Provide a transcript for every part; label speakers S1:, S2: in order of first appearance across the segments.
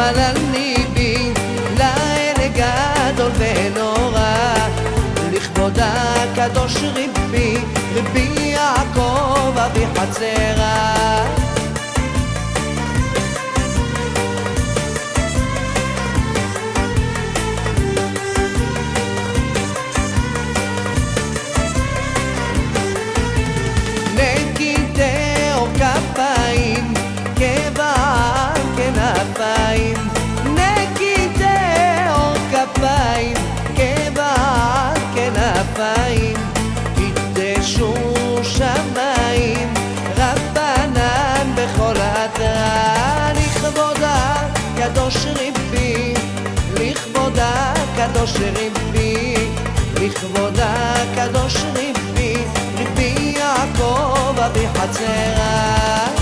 S1: חלל ליבי לילה גדול ונורא, לכבוד הקדוש רבי יעקב אבי חצרה. נקיטי אור כפיים כבעל כנפיים, נקיטי אור כפיים כבעל כנפיים, קידשו שמיים רבנן בכל התרא, לכבוד הקדוש רבי, לכבוד הקדוש רבי, לכבוד הקדוש רבי, רבי יעקב אבי חצרה.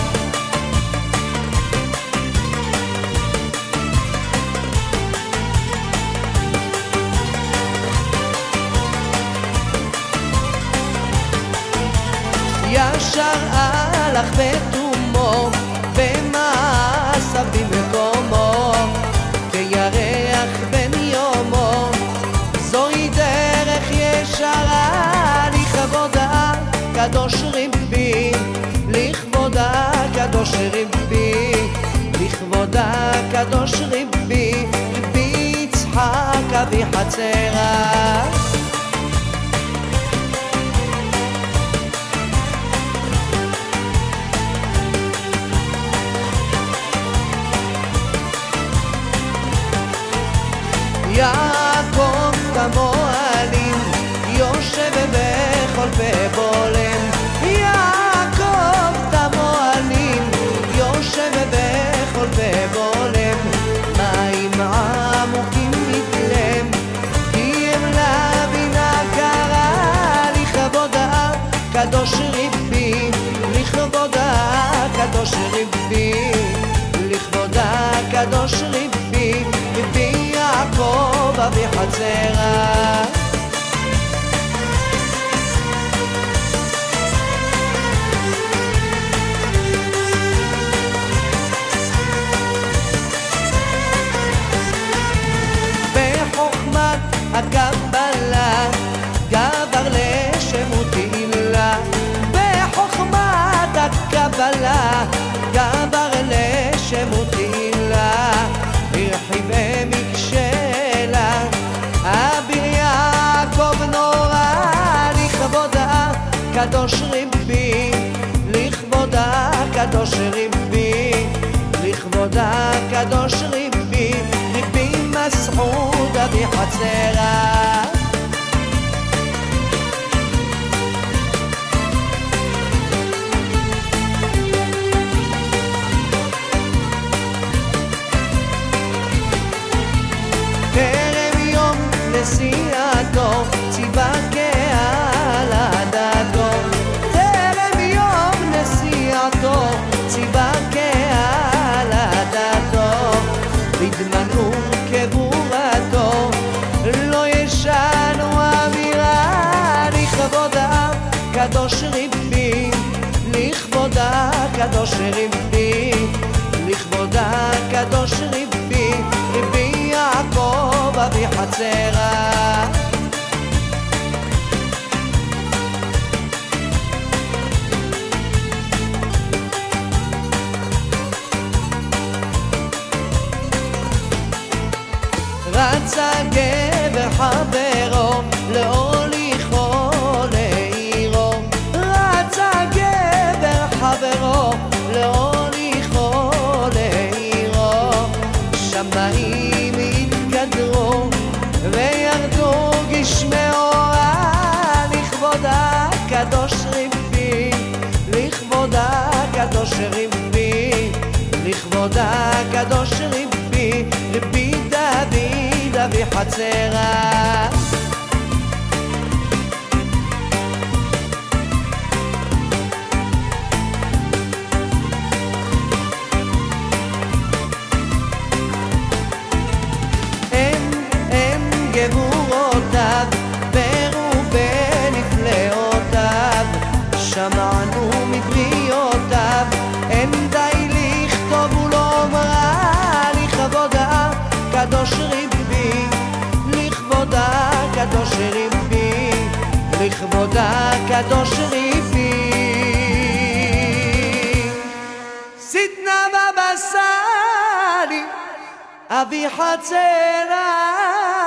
S1: ישר הלך בתומו במעשיו במקומו, כירח בן יומו, זוהי דרך ישרה, לכבוד הקדוש רבי, לכבוד הקדוש רבי, לכבוד הקדוש רבי, רבי יצחק אבי חצרה. יעקב כמוהלים יושב בכל פה בולם, יעקב כמוהלים יושב בכל פה בולם, מים עמוקים מתלם כי הם לבינה קרה, לכבוד הקדוש רבי, לכבוד הקדוש רבי, לכבוד הקדוש רבי, רבי יעקב אבי חצרה. בחוכמת הקבלה גבר לשם ותהילה, בחוכמת הקבלה גבר לשם ותהילה, הרחיבי מקשלה אביר יעקב נורא, לכבוד הקדוש רבי, לכבוד הקדוש רבי, לכבוד הקדוש רבי, רבי מסעוד אבי חצרה. טרם יום נסיעתו ציווה קהל עדתו, טרם יום נסיעתו ציווה קהל עדתו, בדמנו קבורתו לא ישנו אמירה, לכבוד הקדוש רבי, לכבוד הקדוש רבי, לכבוד הקדוש רבי, רבי יעקב אבי חצרה. רצה גבר חברו להוליכו לעירו, רצה גבר חברו להוליכו לעירו, שמיים התקדרו וירדו גשמי אורה, לכבוד הקדוש רבי, לכבוד הקדוש רבי, לכבוד הקדוש רבי, רבי דוד אבי חצרה. גבורותיו ורובה נפלאותיו, שמענו מבריאותיו, אין די לכתוב ולומרה, לכבוד ריבי, לכבוד הקדוש ריבי, לכבוד הקדוש ריבי. סיתנה בבא סאלי, אבי חצרה